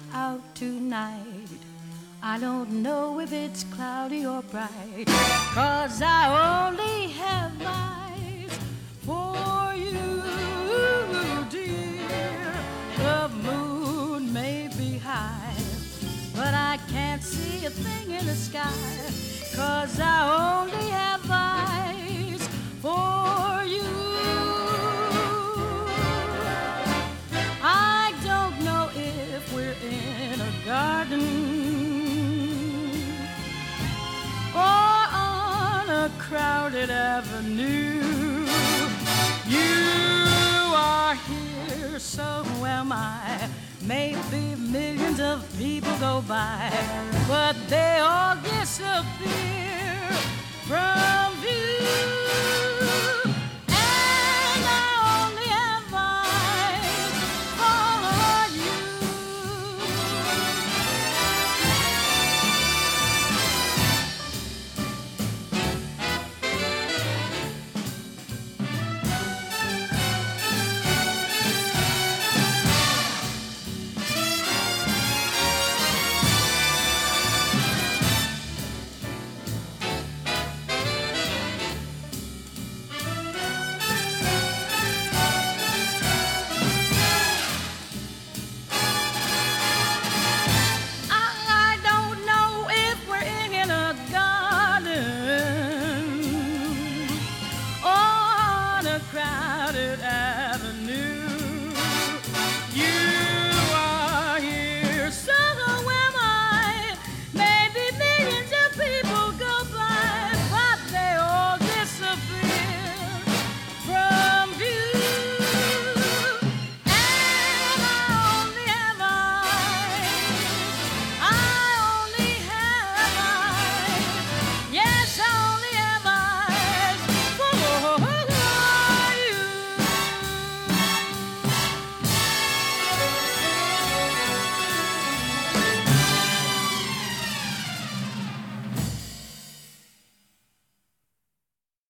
out tonight. I don't know if it's cloudy or bright, 'cause I only have eyes for you, dear. The moon may be high, but I can't see a thing in the sky, 'cause I only have eyes for you. I don't know if we're in a garden or on a crowded avenue. You are here, so am I. Maybe millions of people go by, but they all disappear from view.